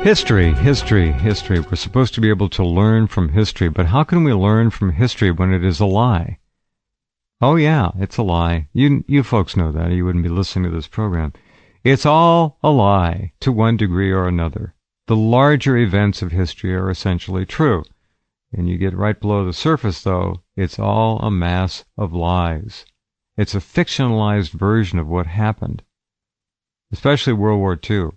History. We're supposed to be able to learn from history, but how can we learn from history when it is a lie? Oh yeah, it's a lie. You folks know that, or you wouldn't be listening to this program. It's all a lie to one degree or another. The larger events of history are essentially true. And you get right below the surface, though, it's all a mass of lies. It's a fictionalized version of what happened, especially World War II.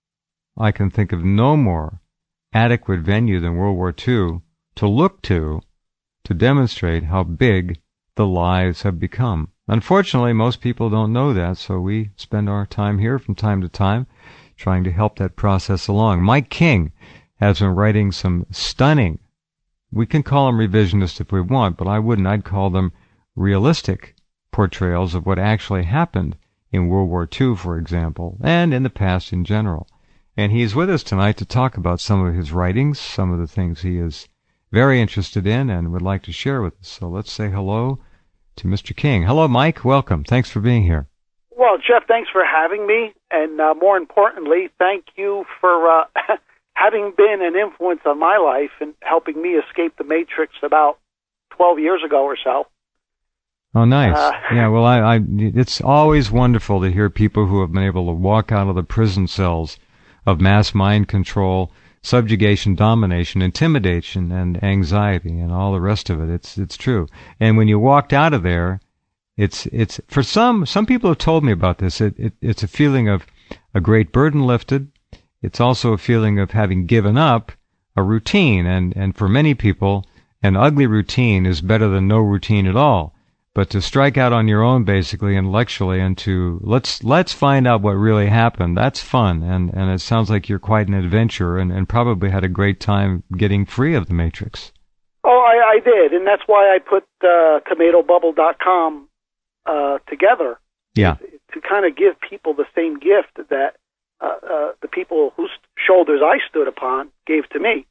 I can think of no more adequate venue than World War II to look to demonstrate how big the lies have become. Unfortunately, most people don't know that, so we spend our time here from time to time trying to help that process along. Mike King has been writing some stunning, we can call them revisionist if we want, but I wouldn't. I'd call them realistic portrayals of what actually happened in World War II, for example, and in the past in general. And he's with us tonight to talk about some of his writings, some of the things he is very interested in and would like to share with us. So let's say hello to Mr. King. Hello, Mike. Welcome. Thanks for being here. Well, Jeff, thanks for having me. And more importantly, thank you for having been an influence on my life and helping me escape the Matrix about 12 years ago or so. Oh, nice. Yeah, well, it's always wonderful to hear people who have been able to walk out of the prison cells of mass mind control, subjugation, domination, intimidation, and anxiety, and all the rest of it. It's true. And when you walked out of there, it's for some people have told me about this. It's a feeling of a great burden lifted. It's also a feeling of having given up a routine, and for many people, an ugly routine is better than no routine at all. But to strike out on your own, basically, intellectually, and to let's find out what really happened, that's fun, and it sounds like you're quite an adventurer, and probably had a great time getting free of the Matrix. Oh, I did, and that's why I put TomatoBubble.com together. Yeah. To kind of give people the same gift that the people whose shoulders I stood upon gave to me.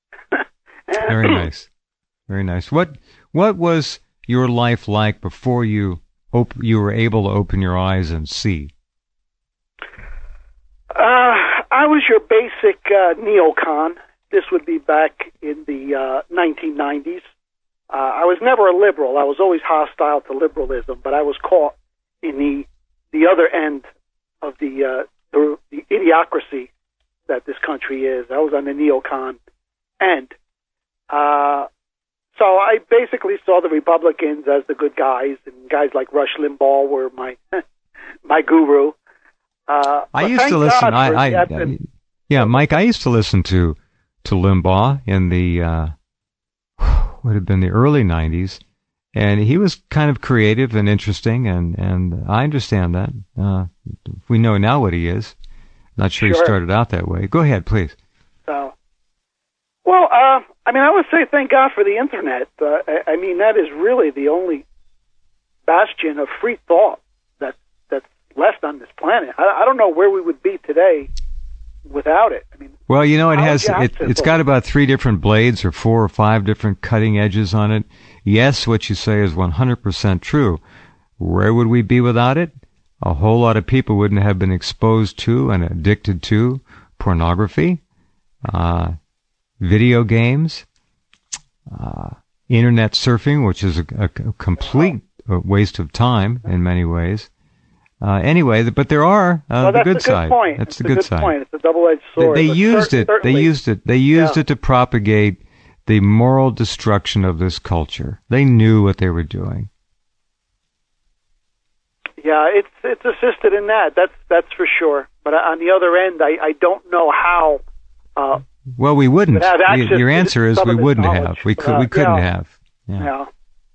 Very nice. Very nice. What was your life like before you were able to open your eyes and see? I was your basic neocon. This would be back in the 1990s. I was never a liberal. I was always hostile to liberalism, but I was caught in the other end of the idiocracy that this country is. I was on the neocon end. So I basically saw the Republicans as the good guys, and guys like Rush Limbaugh were my my guru. I used to listen. Mike, I used to listen to Limbaugh in the would have been the early 90s, and he was kind of creative and interesting, and I understand that. We know now what he is. Not sure he started out that way. Go ahead, please. I would say thank God for the Internet. That is really the only bastion of free thought that's left on this planet. I don't know where we would be today without it. Well, it's got about 3 different blades or 4 or 5 different cutting edges on it. Yes, what you say is 100% true. Where would we be without it? A whole lot of people wouldn't have been exposed to and addicted to pornography, video games, internet surfing, which is a complete waste of time in many ways. Anyway, but there are the good side. Point. That's the good side. Point. It's a double-edged sword. They used it to propagate the moral destruction of this culture. They knew what they were doing. Yeah, it's assisted in that. That's for sure. But on the other end, I don't know how. Well, we wouldn't. Your answer is we wouldn't have. We couldn't have. Yeah.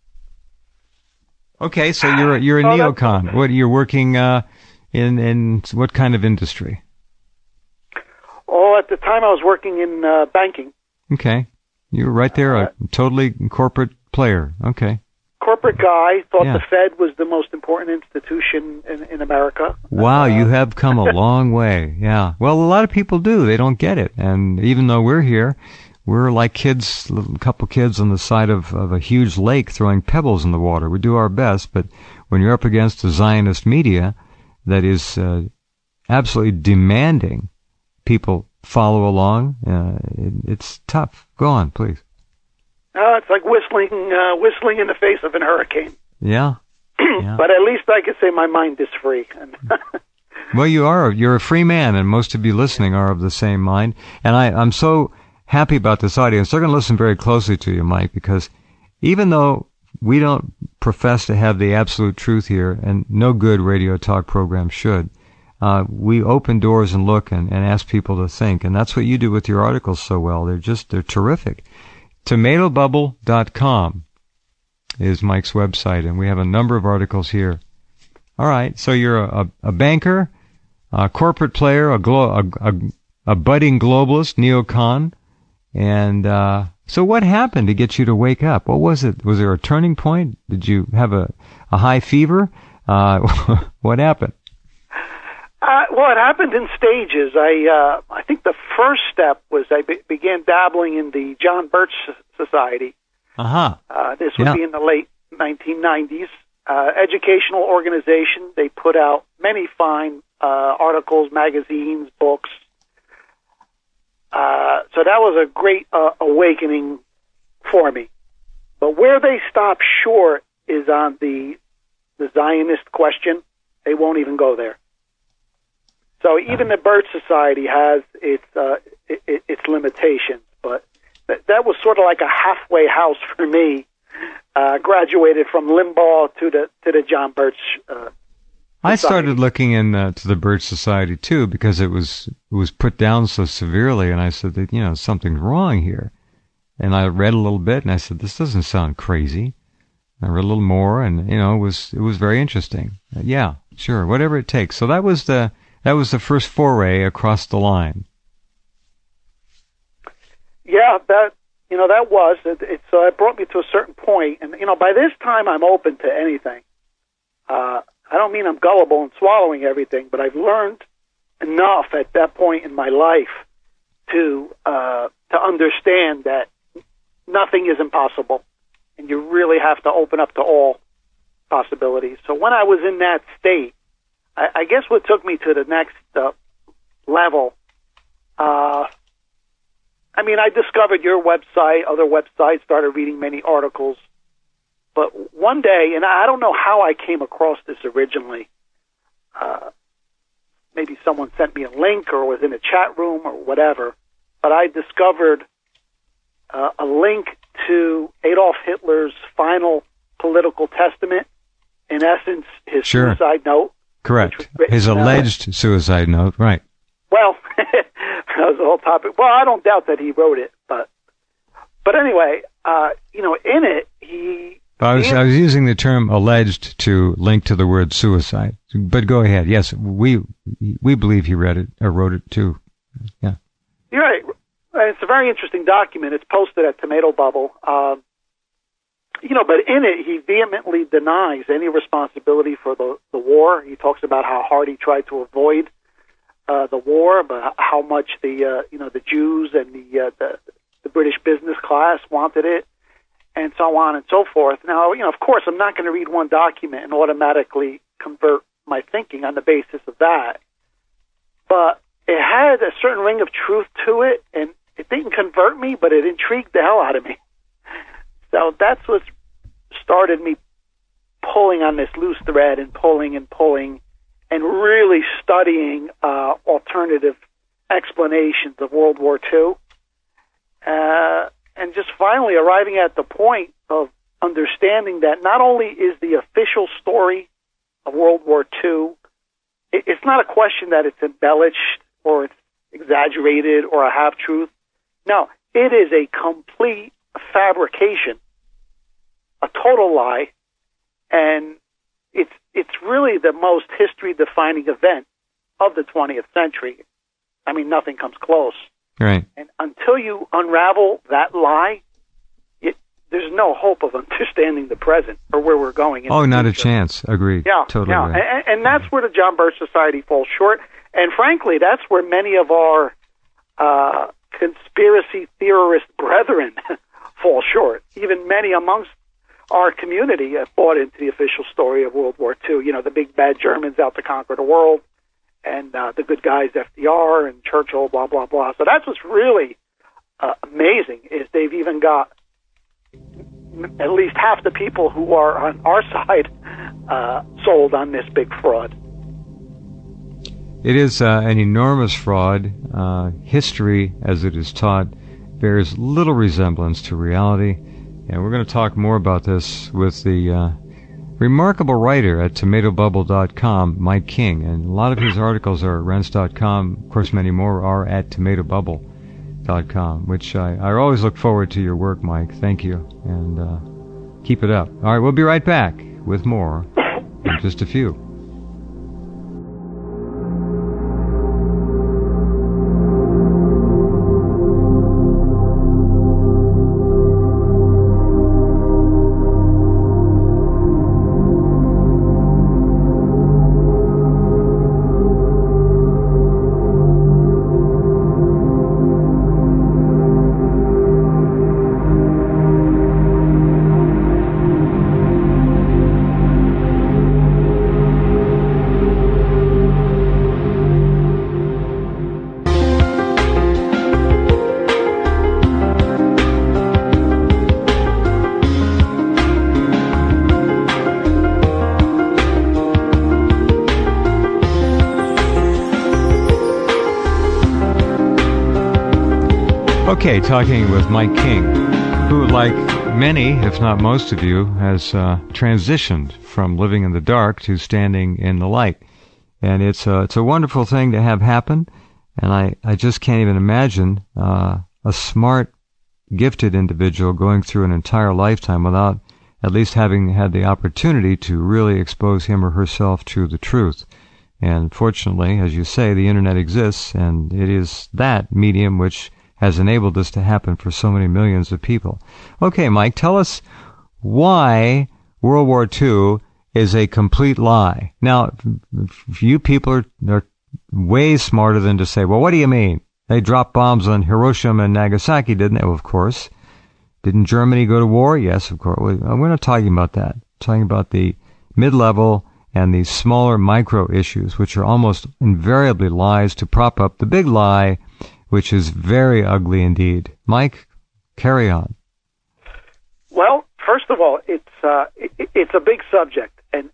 Okay, so you're a neocon. What you're working in what kind of industry? Oh, at the time I was working in banking. Okay, you were right there, a totally corporate player. Okay. Corporate guy, thought the Fed was the most important institution in America. Wow, you have come a long way. Yeah. Well, a lot of people do. They don't get it. And even though we're here, we're like kids, a couple kids on the side of a huge lake throwing pebbles in the water. We do our best, but when you're up against the Zionist media that is absolutely demanding people follow along. It's tough. Go on, please. It's like whistling in the face of an hurricane. Yeah. Yeah. But at least I can say my mind is free. Well, you're a free man, and most of you listening are of the same mind. And I'm so happy about this audience. They're going to listen very closely to you, Mike, because even though we don't profess to have the absolute truth here, and no good radio talk program should, we open doors and look and ask people to think. And that's what you do with your articles so well. They're terrific. TomatoBubble.com is Mike's website, and we have a number of articles here. All right, so you're a banker, a corporate player, a budding globalist, neocon, and so what happened to get you to wake up? What was it? Was there a turning point? Did you have a high fever? What happened? Well, it happened in stages. I think the first step was I began dabbling in the John Birch Society. This would be in the late 1990s. Educational organization. They put out many fine articles, magazines, books. So that was a great awakening for me. But where they stop short is on the Zionist question. They won't even go there. So even the Birch Society has its limitations, but that was sort of like a halfway house for me. Graduated from Limbaugh to the John Birch. I started looking to the Birch Society too because it was put down so severely, and I said that something's wrong here. And I read a little bit, and I said this doesn't sound crazy. I read a little more, and it was very interesting. Yeah, sure, whatever it takes. So that was the first foray across the line. Yeah, that was it. So it brought me to a certain point, and by this time I'm open to anything. I don't mean I'm gullible and swallowing everything, but I've learned enough at that point in my life to understand that nothing is impossible, and you really have to open up to all possibilities. So when I was in that state, I guess what took me to the next level, I discovered your website, other websites, started reading many articles. But one day, and I don't know how I came across this originally, maybe someone sent me a link or was in a chat room or whatever, but I discovered a link to Adolf Hitler's final political testament, in essence, his suicide note. Correct. His alleged suicide note, right. Well, that was the whole topic. Well, I don't doubt that he wrote it, but anyway, in it, I was using the term alleged to link to the word suicide, but go ahead. Yes, we believe he read it or wrote it too. Yeah. You're right. It's a very interesting document. It's posted at Tomato Bubble. But in it, he vehemently denies any responsibility for the war. He talks about how hard he tried to avoid the war, but how much the Jews and the British business class wanted it, and so on and so forth. Now, of course, I'm not going to read one document and automatically convert my thinking on the basis of that, but it had a certain ring of truth to it, and it didn't convert me, but it intrigued the hell out of me. So that's what started me pulling on this loose thread and pulling and really studying alternative explanations of World War II. And just finally arriving at the point of understanding that not only is the official story of World War II, it's not a question that it's embellished or it's exaggerated or a half-truth. No, it is a complete fabrication, a total lie, and it's really the most history-defining event of the 20th century. Nothing comes close. Right. And until you unravel that lie, there's no hope of understanding the present or where we're going. Oh, not a chance. Agreed. Yeah, totally. Yeah. Right. And that's where the John Birch Society falls short. And frankly, that's where many of our conspiracy theorist brethren fall short. Even many amongst our community have bought into the official story of World War II. The big bad Germans out to conquer the world, and the good guys, FDR and Churchill, blah, blah, blah. So that's what's really amazing, is they've even got at least half the people who are on our side sold on this big fraud. It is an enormous fraud. History, as it is taught, bears little resemblance to reality. And we're going to talk more about this with the remarkable writer at TomatoBubble.com, Mike King. And a lot of his articles are at Rense.com. Of course, many more are at TomatoBubble.com, which I always look forward to your work, Mike. Thank you. And keep it up. All right, we'll be right back with more in just a few. Okay, talking with Mike King, who, like many, if not most of you, has transitioned from living in the dark to standing in the light. And it's a wonderful thing to have happen, and I just can't even imagine a smart, gifted individual going through an entire lifetime without at least having had the opportunity to really expose him or herself to the truth. And fortunately, as you say, the Internet exists, and it is that medium which has enabled this to happen for so many millions of people. Okay, Mike, tell us why World War II is a complete lie. Now, you people are way smarter than to say, well, what do you mean? They dropped bombs on Hiroshima and Nagasaki, didn't they? Well, of course. Didn't Germany go to war? Yes, of course. We're not talking about that. We're talking about the mid-level and the smaller micro issues, which are almost invariably lies to prop up the big lie, which is very ugly indeed. Mike, carry on. Well, first of all, it's a big subject, and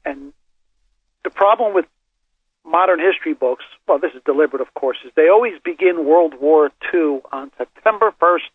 the problem with modern history books, well, this is deliberate, of course, is they always begin World War II on September 1st,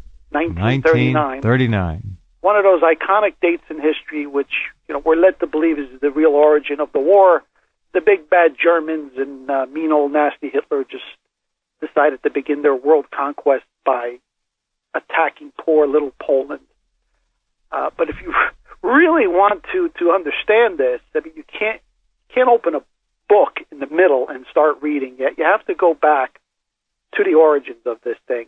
1939. One of those iconic dates in history, which we're led to believe is the real origin of the war. The big bad Germans and mean old nasty Hitler just decided to begin their world conquest by attacking poor little Poland. But if you really want to understand this, I mean, you can't open a book in the middle and start reading yet. You have to go back to the origins of this thing.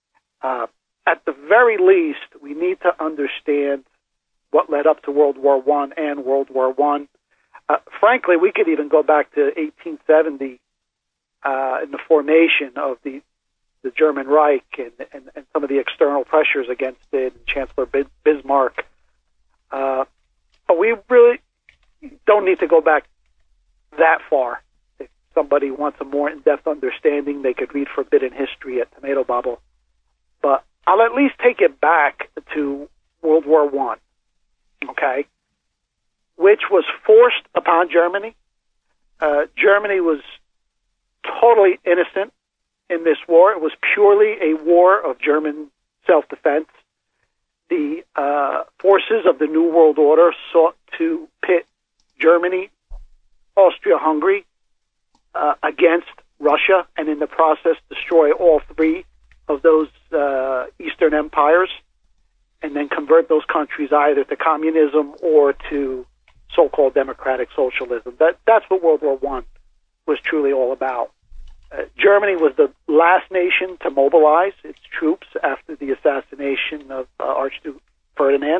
At the very least, we need to understand what led up to World War I and World War I. Frankly, we could even go back to 1870 in the formation of the German Reich and some of the external pressures against it, and Chancellor Bismarck. But we really don't need to go back that far. If somebody wants a more in-depth understanding, they could read Forbidden History at Tomato Bubble. But I'll at least take it back to World War I, okay, which was forced upon Germany. Germany was totally innocent in this war. It was purely a war of German self-defense. The forces of the New World Order sought to pit Germany, Austria-Hungary against Russia, and in the process destroy all three of those Eastern empires, and then convert those countries either to communism or to so-called democratic socialism. That's what World War I was truly all about. Germany was the last nation to mobilize its troops after the assassination of Archduke Ferdinand.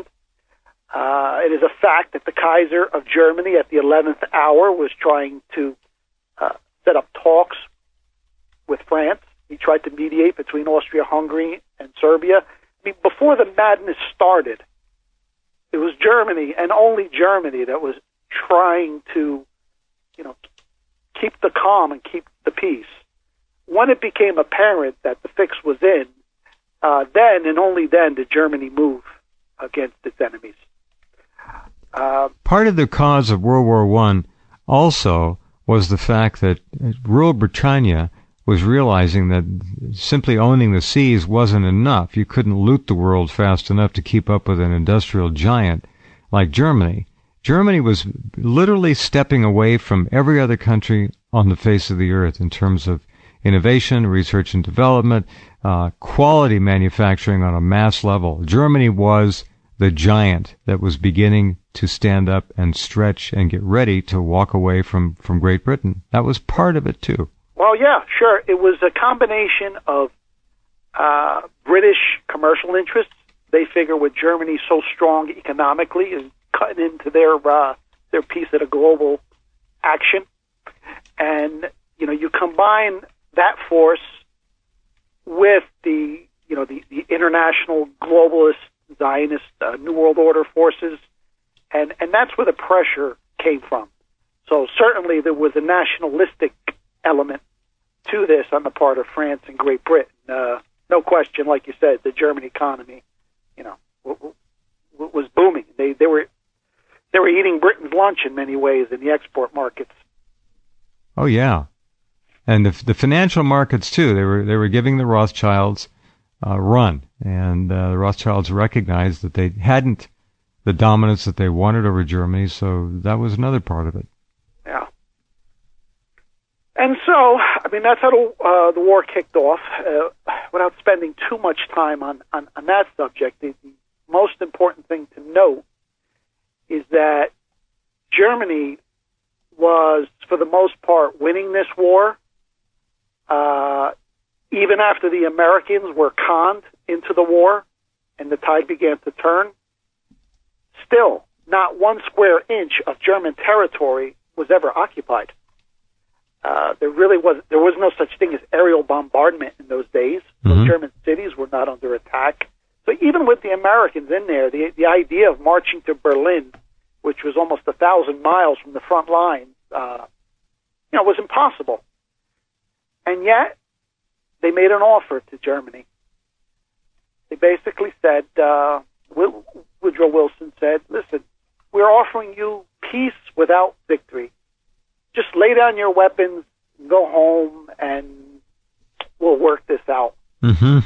It is a fact that the Kaiser of Germany at the 11th hour was trying to set up talks with France. He tried to mediate between Austria-Hungary and Serbia. I mean, before the madness started, it was Germany and only Germany that was trying to, keep the calm and keep the peace. When it became apparent that the fix was in, then and only then did Germany move against its enemies. Part of the cause of World War I also was the fact that rural Britannia was realizing that simply owning the seas wasn't enough. You couldn't loot the world fast enough to keep up with an industrial giant like Germany. Germany was literally stepping away from every other country on the face of the earth in terms of innovation, research and development, quality manufacturing on a mass level. Germany was the giant that was beginning to stand up and stretch and get ready to walk away from Great Britain. That was part of it, too. Well, yeah, sure. It was a combination of British commercial interests. They figure with Germany so strong economically and cutting into their piece of the global action. And, you combine that force with the international globalist Zionist New World Order forces, and that's where the pressure came from. So certainly there was a nationalistic element to this on the part of France and Great Britain. No question, like you said, the German economy, was booming. They were eating Britain's lunch in many ways in the export markets. Oh yeah, and the financial markets too. They were giving the Rothschilds run, and the Rothschilds recognized that they hadn't the dominance that they wanted over Germany, so that was another part of it. Yeah. And so, that's how the war kicked off. Without spending too much time on that subject, the most important thing to note is that Germany was, for the most part, winning this war, even after the Americans were conned into the war and the tide began to turn. Still, not 1 square inch of German territory was ever occupied. There was no such thing as aerial bombardment in those days. Mm-hmm. Those German cities were not under attack. So even with the Americans in there, the idea of marching to Berlin, which was almost 1,000 miles from the front lines, was impossible. And yet, they made an offer to Germany. They basically said, Woodrow Wilson said, listen, we're offering you peace without victory. Just lay down your weapons, go home, and we'll work this out. Mm-hmm.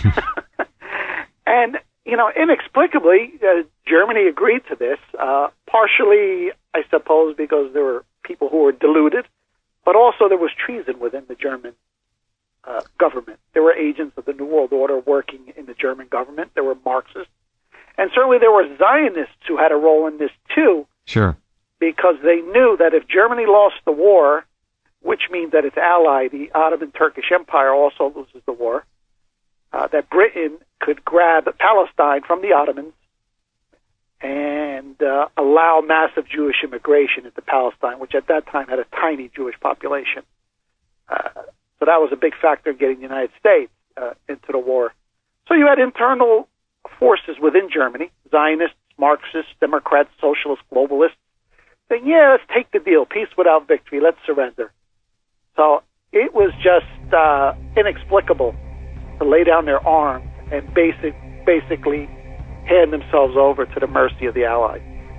And, inexplicably, Germany agreed to this, partially, I suppose, because there were people who were deluded, but also there was treason within the German government. There were agents of the New World Order working in the German government. There were Marxists. And certainly there were Zionists who had a role in this, too. Sure. Because they knew that if Germany lost the war, which means that its ally, the Ottoman Turkish Empire, also loses the war, that Britain could grab Palestine from the Ottomans and allow massive Jewish immigration into Palestine, which at that time had a tiny Jewish population. So that was a big factor in getting the United States into the war. So you had internal forces within Germany, Zionists, Marxists, Democrats, Socialists, Globalists, saying, yeah, let's take the deal. Peace without victory. Let's surrender. So it was just inexplicable to lay down their arms and basically hand themselves over to the mercy of the Allies.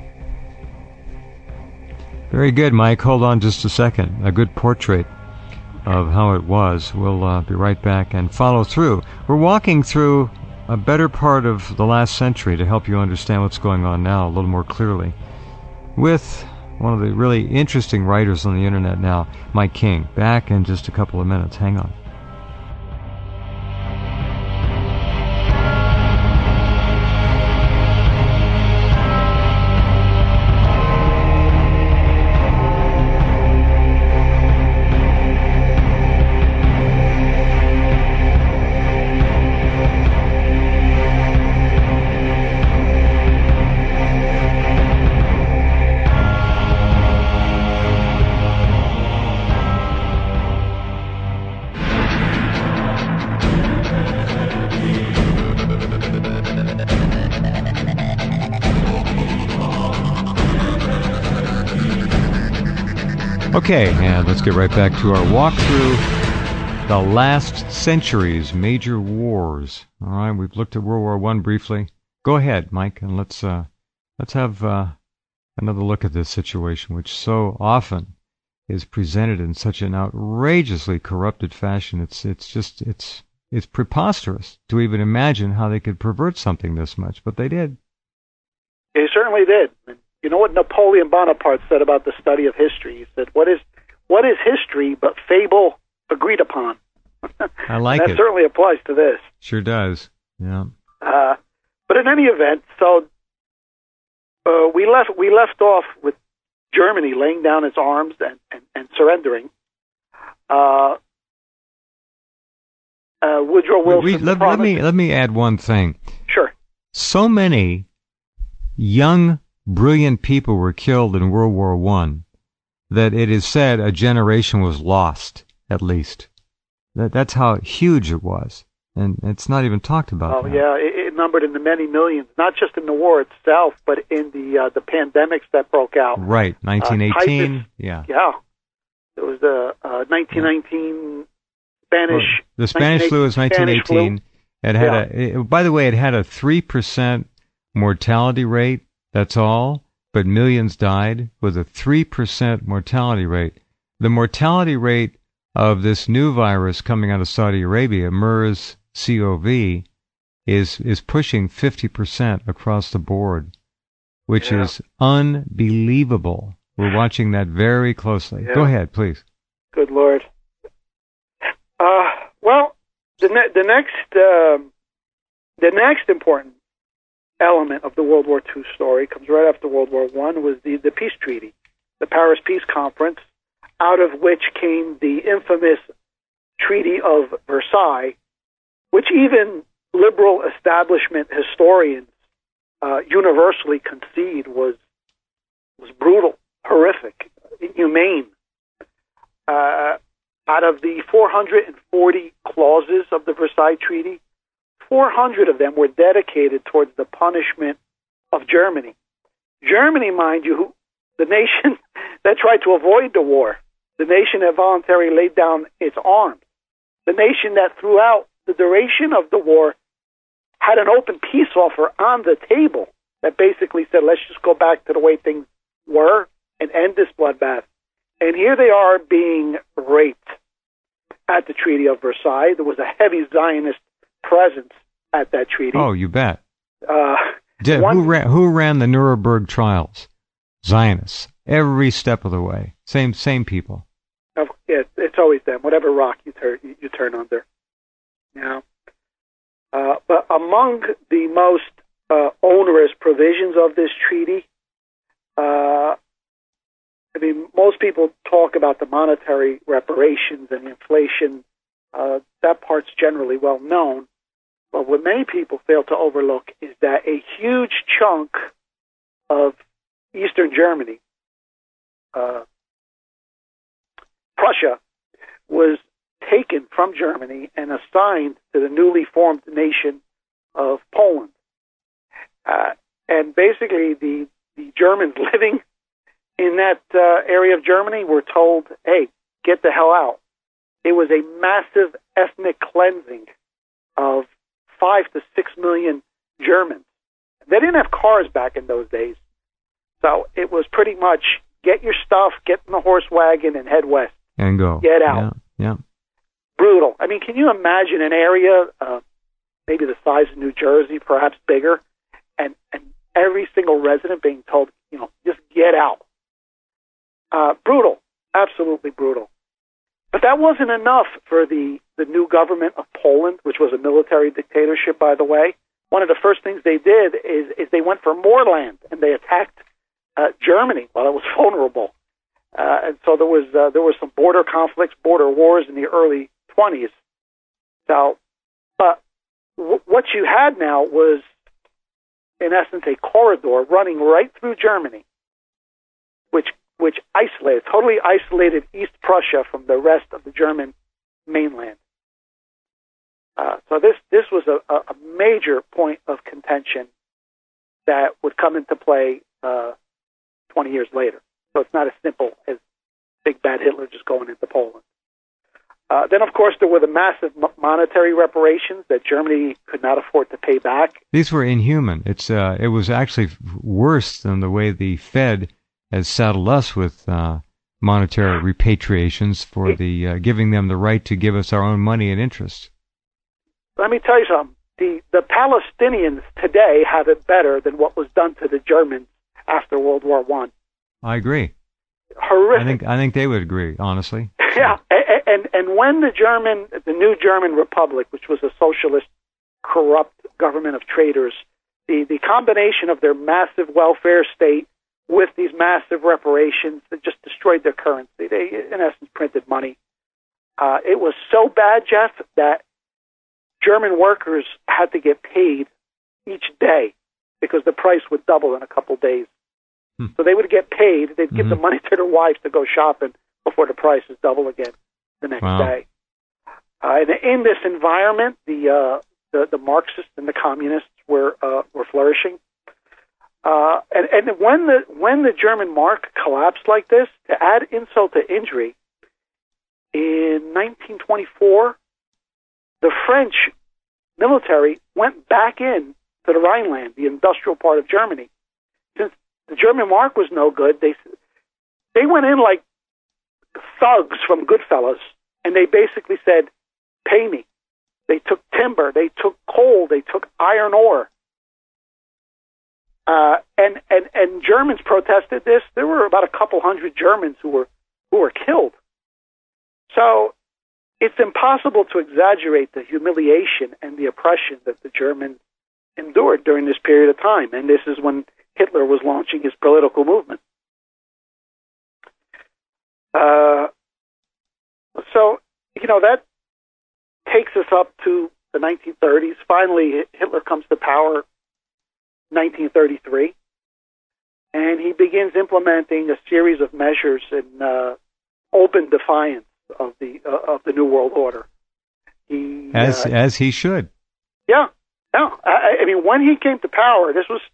Very good, Mike. Hold on just a second. A good portrait of how it was. We'll be right back and follow through. We're walking through a better part of the last century to help you understand what's going on now a little more clearly with one of the really interesting writers on the internet now, Mike King. Back in just a couple of minutes. Hang on. Okay, and let's get right back to our walk through the last century's major wars. All right, we've looked at World War I briefly. Go ahead, Mike, and let's have another look at this situation, which so often is presented in such an outrageously corrupted fashion. It's preposterous to even imagine how they could pervert something this much, but they did. They certainly did. You know what Napoleon Bonaparte said about the study of history? He said, "What is history but fable agreed upon?" I like it. That certainly applies to this. Sure does. Yeah. But in any event, so we left off with Germany laying down its arms and surrendering. Woodrow Wilson. Let me add one thing. Sure. So many young, brilliant people were killed in World War I that it is said a generation was lost, at least. That's how huge it was. And it's not even talked about. Oh, yeah, it numbered in the many millions, not just in the war itself, but in the pandemics that broke out. Right, 1918, yeah. Yeah, it was the 1919 Spanish... Well, the Spanish flu was 1918. It had by the way, it had a 3% mortality rate, that's all, but millions died with a 3% mortality rate. The mortality rate of this new virus coming out of Saudi Arabia, MERS-CoV, is pushing 50% across the board, which is unbelievable. We're watching that very closely. Go ahead, please. Good Lord. Well, the next important element of the World War II story comes right after World War I, was the peace treaty, the Paris Peace Conference, out of which came the infamous Treaty of Versailles, which even liberal establishment historians universally concede was brutal, horrific, inhumane. Out of the 440 clauses of the Versailles Treaty, 400 of them were dedicated towards the punishment of Germany. Germany, mind you, the nation that tried to avoid the war, the nation that voluntarily laid down its arms, the nation that throughout the duration of the war had an open peace offer on the table that basically said, let's just go back to the way things were and end this bloodbath. And here they are being raped at the Treaty of Versailles. There was a heavy Zionist presence at that treaty. Oh, you bet. Who ran the Nuremberg trials? Zionists. Every step of the way. Same people. It's always them. Whatever rock you turn under. Yeah. But among the most onerous provisions of this treaty, most people talk about the monetary reparations and inflation. That part's generally well known. But what many people fail to overlook is that a huge chunk of Eastern Germany, Prussia, was taken from Germany and assigned to the newly formed nation of Poland. And basically the Germans living in that area of Germany were told, hey, get the hell out. It was a massive ethnic cleansing of 5 to 6 million Germans. They didn't have cars back in those days. So it was pretty much get your stuff, get in the horse wagon, and head west. And go. Get out. Yeah. Brutal. I mean, can you imagine an area, maybe the size of New Jersey, perhaps bigger, and every single resident being told, just get out? Brutal. Absolutely brutal. But that wasn't enough for the new government of Poland, which was a military dictatorship, by the way. One of the first things they did is they went for more land, and they attacked Germany while it was vulnerable. And so there was some border conflicts, border wars in the early 1920s. So, but what you had now was, in essence, a corridor running right through Germany, which totally isolated East Prussia from the rest of the German mainland. So this was a major point of contention that would come into play 20 years later. So it's not as simple as big bad Hitler just going into Poland. Then, of course, there were the massive monetary reparations that Germany could not afford to pay back. These were inhuman. It was actually worse than the way the Fed has saddled us with monetary repatriations for the giving them the right to give us our own money and interest. Let me tell you something. The Palestinians today have it better than what was done to the Germans after World War I. I agree. Horrific. I think they would agree, honestly. Yeah, and when the new German Republic, which was a socialist, corrupt government of traitors, the combination of their massive welfare state with these massive reparations that just destroyed their currency. They, in essence, printed money. It was so bad, Jeff, that German workers had to get paid each day because the price would double in a couple days. So they would get paid. They'd give the money to their wives to go shopping before the prices double again the next day. And in this environment, the Marxists and the communists were flourishing. And when the German mark collapsed like this, to add insult to injury, in 1924, the French military went back in to the Rhineland, the industrial part of Germany. Since the German mark was no good, they went in like thugs from Goodfellas, and they basically said, "Pay me." They took timber, they took coal, they took iron ore. And Germans protested this. There were about a couple hundred Germans who were killed. So it's impossible to exaggerate the humiliation and the oppression that the Germans endured during this period of time. And this is when Hitler was launching his political movement. So, that takes us up to the 1930s. Finally, Hitler comes to power in 1933, and he begins implementing a series of measures in open defiance of the New World Order. As he should. Yeah. No, I mean, when he came to power, this was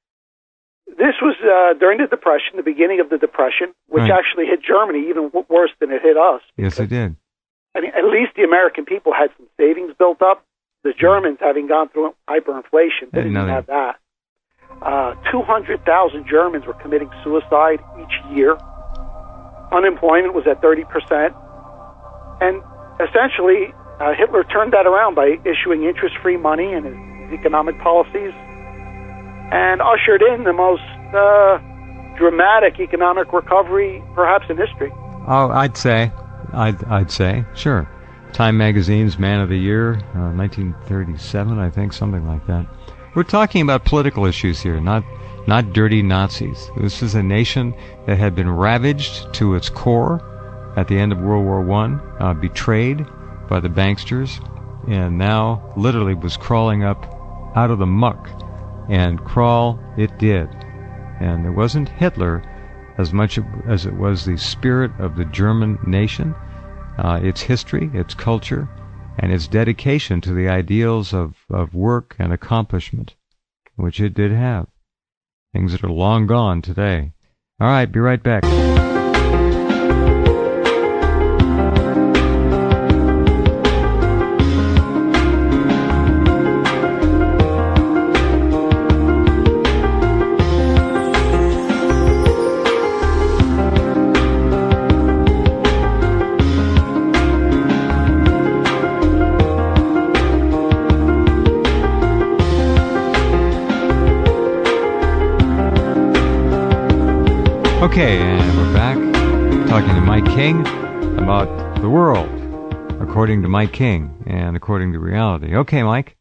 during the Depression, the beginning of the Depression, which actually hit Germany even worse than it hit us. Yes, it did. I mean, at least the American people had some savings built up. The Germans, having gone through hyperinflation, didn't even have that. 200,000 Germans were committing suicide each year. Unemployment was at 30%. And essentially, Hitler turned that around by issuing interest-free money and his economic policies, and ushered in the most dramatic economic recovery, perhaps in history. Oh, I'd say, sure. Time Magazine's Man of the Year, 1937, I think, something like that. We're talking about political issues here, not dirty Nazis. This is a nation that had been ravaged to its core at the end of World War I, betrayed by the banksters, and now literally was crawling up out of the muck. And crawl it did. And it wasn't Hitler as much as it was the spirit of the German nation, its history, its culture, and its dedication to the ideals of work and accomplishment, which it did have. Things that are long gone today. All right, be right back. Okay, and we're back talking to Mike King about the world, according to Mike King and according to reality. Okay, Mike.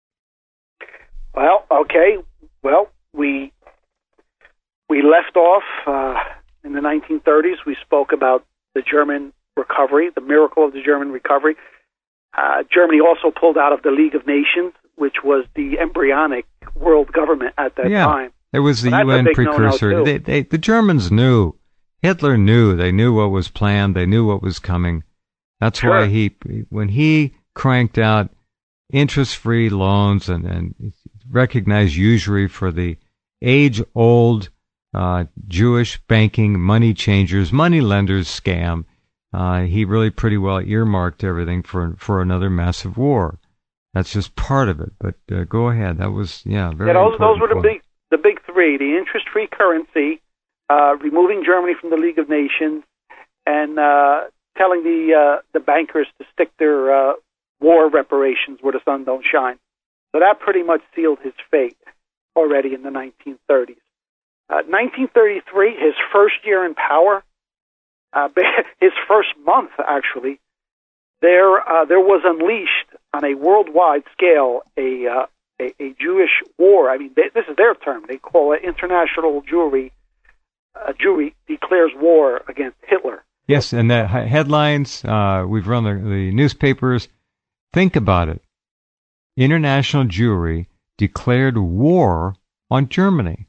Well, okay. Well, we left off in the 1930s. We spoke about the German recovery, the miracle of the German recovery. Germany also pulled out of the League of Nations, which was the embryonic world government at that time. It was the UN precursor. The Germans knew. Hitler knew. They knew what was planned. They knew what was coming. That's why when he cranked out interest-free loans and recognized usury for the age-old Jewish banking, money changers, money lenders scam. He really pretty well earmarked everything for another massive war. That's just part of it. But go ahead. That was very. Yeah, those were the big three: the interest-free currency, removing Germany from the League of Nations, and telling the bankers to stick their war reparations where the sun don't shine. So that pretty much sealed his fate already in the 1930s. 1933, his first year in power, his first month actually, there was unleashed on a worldwide scale a Jewish war. I mean, this is their term. They call it international Jewry. Jewry declares war against Hitler. Yes, and the headlines, we've run the newspapers. Think about it. International Jewry declared war on Germany.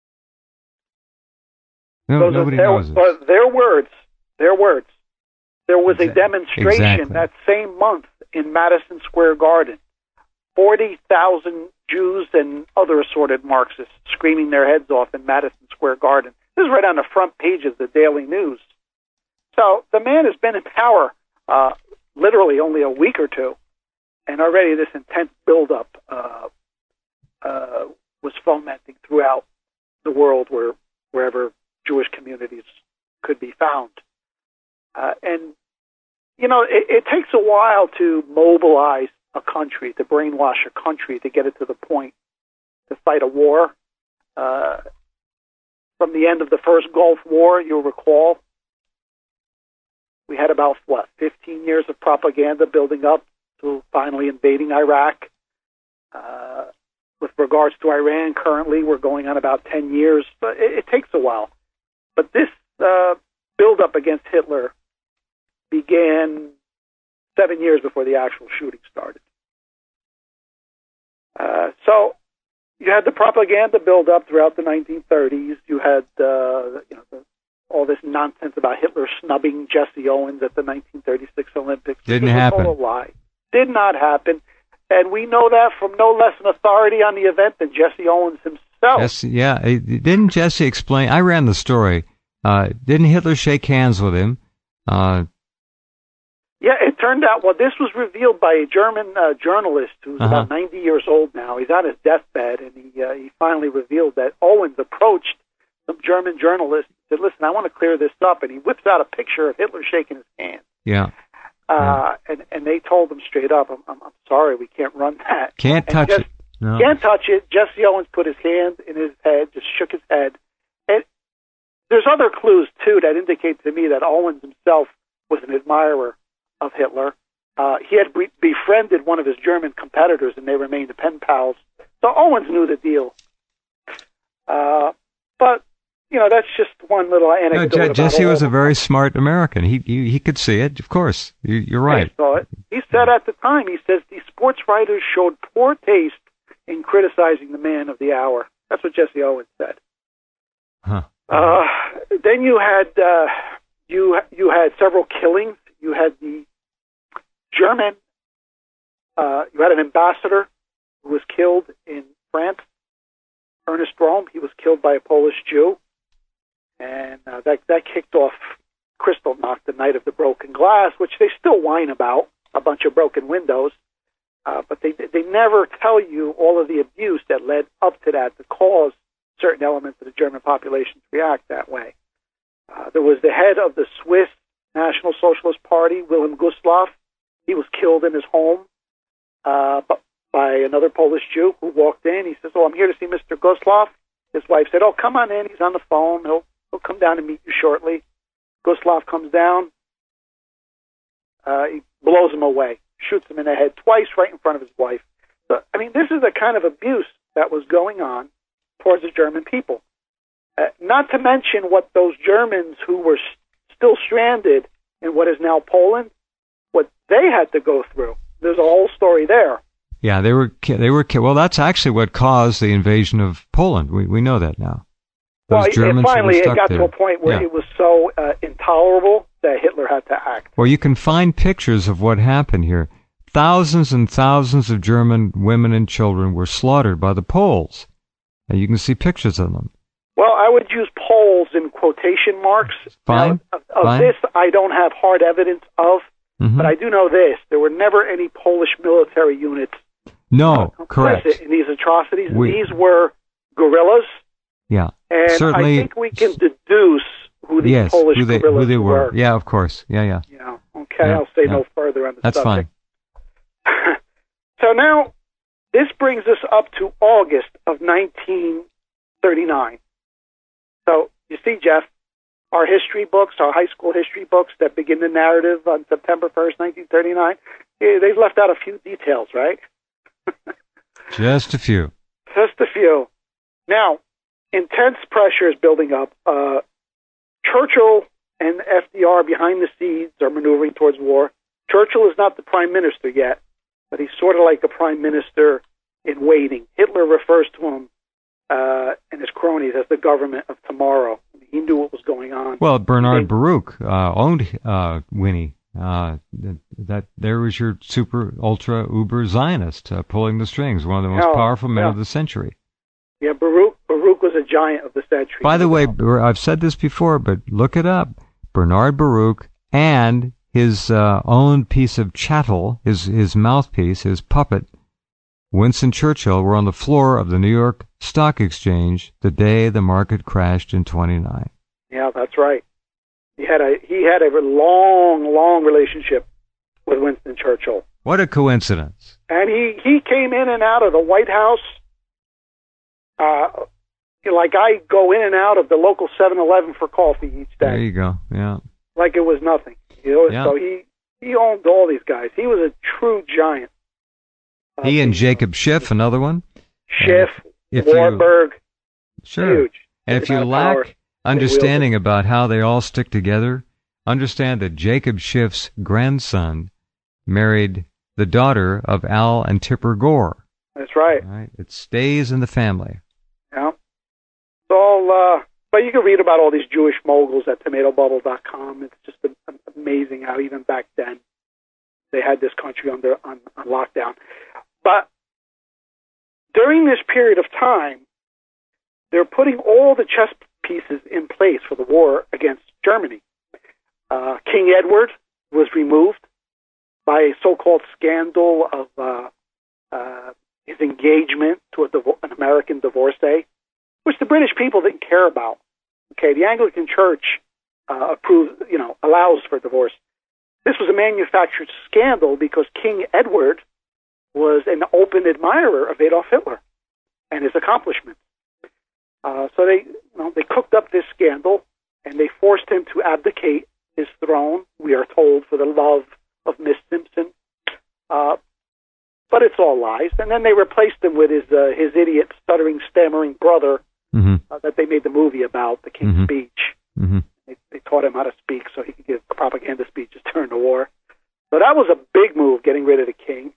Nobody knows it. Their words. There was a demonstration that same month in Madison Square Garden. 40,000 Jews and other assorted Marxists screaming their heads off in Madison Square Garden. This is right on the front page of the Daily News. So the man has been in power literally only a week or two, and already this intense buildup was fomenting throughout the world wherever Jewish communities could be found. And, you know, it takes a while to mobilize a country, to brainwash a country, to get it to the point to fight a war. From the end of the first Gulf War, you'll recall, we had about, 15 years of propaganda building up to finally invading Iraq. With regards to Iran, currently we're going on about 10 years, but it takes a while. But this build-up against Hitler began 7 years before the actual shooting started. So you had the propaganda build-up throughout the 1930s. You had all this nonsense about Hitler snubbing Jesse Owens at the 1936 Olympics. Didn't happen. It was all a lie. Did not happen. And we know that from no less an authority on the event than Jesse Owens himself. Yes, yeah. Didn't Jesse explain? I ran the story. Didn't Hitler shake hands with him? Yeah, it turned out, this was revealed by a German journalist who's about 90 years old now. He's on his deathbed, and he finally revealed that Owens approached some German journalist and said, listen, I want to clear this up. And he whips out a picture of Hitler shaking his hand. Yeah. And they told him straight up, I'm sorry, we can't run that. Can't touch it. No. Can't touch it. Jesse Owens put his hand in his head, just shook his head. And there's other clues, too, that indicate to me that Owens himself was an admirer of Hitler. He had befriended one of his German competitors, and they remained pen pals. So Owens knew the deal. But, that's just one little anecdote. No, Jesse was a very smart American. He could see it, of course. You're right. He saw it. He said at the time, he says, the sports writers showed poor taste in criticizing the man of the hour. That's what Jesse Owens said. Huh. Then you had you had several killings. You had the German. You had an ambassador who was killed in France, Ernest Röhm. He was killed by a Polish Jew, and that kicked off Kristallnacht, the night of the broken glass, which they still whine about, a bunch of broken windows, but they never tell you all of the abuse that led up to that to cause certain elements of the German population to react that way. There was the head of the Swiss National Socialist Party, Wilhelm Gustloff. He was killed in his home by another Polish Jew who walked in. He says, I'm here to see Mr. Gustloff. His wife said, come on in. He's on the phone. He'll come down and meet you shortly. Gustloff comes down. He blows him away, shoots him in the head twice right in front of his wife. So, this is the kind of abuse that was going on towards the German people. Not to mention what those Germans who were still stranded in what is now Poland, what they had to go through. There's a whole story there. Yeah, they were. Well, that's actually what caused the invasion of Poland. We know that now. Those Germans finally, it got there. to a point where it was so intolerable that Hitler had to act. Well, you can find pictures of what happened here. Thousands and thousands of German women and children were slaughtered by the Poles. And you can see pictures of them. Well, I would use Poles in quotation marks. Fine. Now, of this, I don't have hard evidence of, but I do know this. There were never any Polish military units correct. in these atrocities. These were guerrillas. Yeah. And certainly, I think we can deduce who these Polish guerrillas who they were. were. Yeah, of course. Yeah. Okay, I'll say no further on the That's subject. Fine. So now, this brings us up to August of 1939. So, you see, Jeff, our history books, our high school history books that begin the narrative on September 1st, 1939, they've left out a few details, right? Just a few. Just a few. Now, intense pressure is building up. Churchill and FDR behind the scenes are maneuvering towards war. Churchill is not the prime minister yet, but he's sort of like a prime minister in waiting. Hitler refers to him and his cronies as the government of tomorrow. He knew what was going on. Well, Bernard Baruch owned Winnie. That there was your super, ultra, uber Zionist pulling the strings, one of the most powerful men of the century. Yeah, Baruch was a giant of the century. By the way, I've said this before, but look it up. Bernard Baruch and his own piece of chattel, his mouthpiece, his puppet, Winston Churchill, were on the floor of the New York Stock Exchange the day the market crashed in 29. Yeah, that's right. He had a long relationship with Winston Churchill. What a coincidence. And he came in and out of the White House like I go in and out of the local 7-Eleven for coffee each day. There you go, yeah. Like it was nothing. So he owned all these guys. He was a true giant. He and Jacob Schiff, another one. Schiff, Warburg. Sure. Huge. And if you lack understanding about how they all stick together, understand that Jacob Schiff's grandson married the daughter of Al and Tipper Gore. That's right. All right. It stays in the family. Yeah. So, but you can read about all these Jewish moguls at TomatoBubble.com. It's just amazing how even back then they had this country on lockdown. But during this period of time, they're putting all the chess pieces in place for the war against Germany. King Edward was removed by a so-called scandal of his engagement to an American divorcee, which the British people didn't care about. Okay, the Anglican Church allows for divorce. This was a manufactured scandal because King Edward was an open admirer of Adolf Hitler and his accomplishments. So they cooked up this scandal and they forced him to abdicate his throne, we are told, for the love of Miss Simpson. But it's all lies. And then they replaced him with his idiot, stuttering, stammering brother that they made the movie about, the King's Speech. Mm-hmm. They taught him how to speak so he could give propaganda speeches during the war. So that was a big move, getting rid of the king.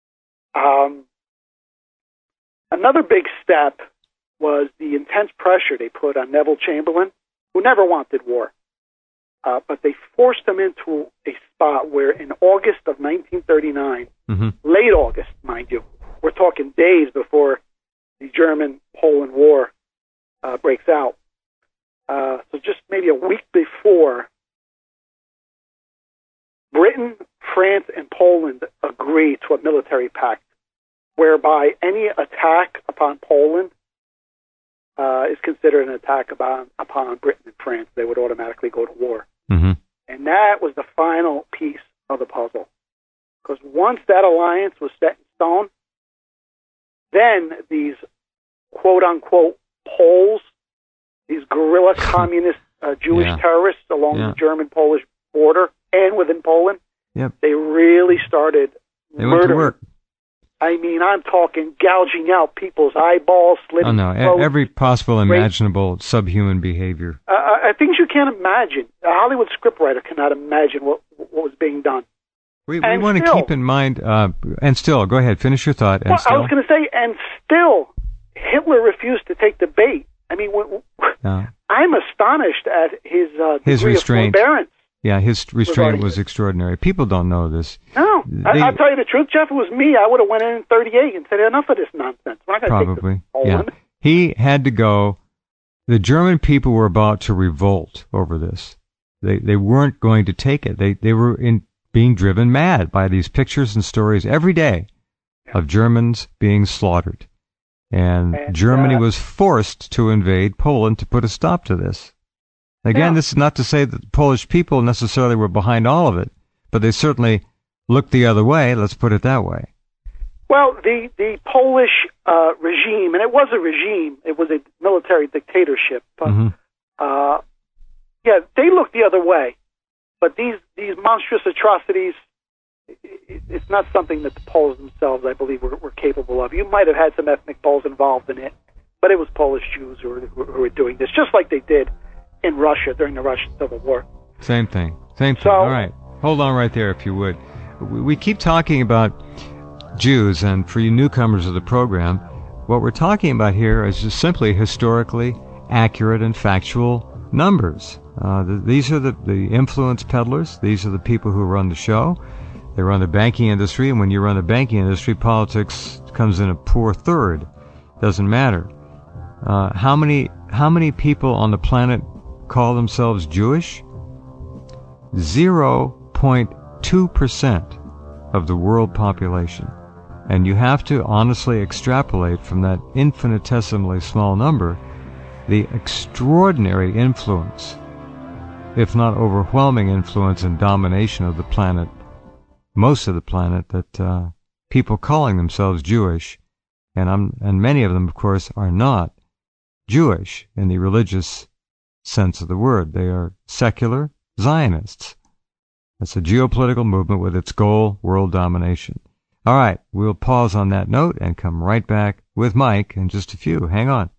Another big step was the intense pressure they put on Neville Chamberlain, who never wanted war. But they forced him into a spot where in August of 1939, late August, mind you, we're talking days before the German-Poland War breaks out. So just maybe a week before, Britain, France, and Poland agree to a military pact whereby any attack upon Poland is considered an attack upon Britain and France. They would automatically go to war. And that was the final piece of the puzzle. Because once that alliance was set in stone, then these quote-unquote Poles, these guerrilla communist Jewish terrorists along the German-Polish border and within Poland, they really started murdering. Went to work. I mean, I'm talking gouging out people's eyeballs, slitting throats, every possible imaginable subhuman behavior. Things you can't imagine. A Hollywood scriptwriter cannot imagine what was being done. We want to keep in mind, and still, go ahead, finish your thought. And I was going to say, and still, Hitler refused to take the bait. I mean, I'm astonished at his degree restraint. Of forbearance. Yeah, his restraint was extraordinary. People don't know this. No, I'll tell you the truth, Jeff. If it was me, I would have went in 38 and said, enough of this nonsense. We're not going to take this Poland. He had to go The German people were about to revolt over this. They weren't going to take it. They were being driven mad by these pictures and stories every day of Germans being slaughtered. And Germany was forced to invade Poland to put a stop to this. Again, this is not to say that the Polish people necessarily were behind all of it, but they certainly looked the other way, let's put it that way. Well, the Polish regime, and it was a regime, it was a military dictatorship, but they looked the other way. But these monstrous atrocities, it's not something that the Poles themselves, I believe, were capable of. You might have had some ethnic Poles involved in it, but it was Polish Jews who were doing this, just like they did in Russia during the Russian Civil War. Same thing. All right. Hold on right there, if you would. We keep talking about Jews, and for you newcomers of the program, what we're talking about here is just simply historically accurate and factual numbers. These are the influence peddlers. These are the people who run the show. They run the banking industry, and when you run the banking industry, politics comes in a poor third. Doesn't matter. How many people on the planet call themselves Jewish? 0.2% of the world population. And you have to honestly extrapolate from that infinitesimally small number the extraordinary influence, if not overwhelming influence and domination of the planet, most of the planet, that people calling themselves Jewish, and many of them, of course, are not Jewish in the religious sense of the word. They are secular Zionists. It's a geopolitical movement with its goal, world domination. All right, we'll pause on that note and come right back with Mike in just a few. Hang on.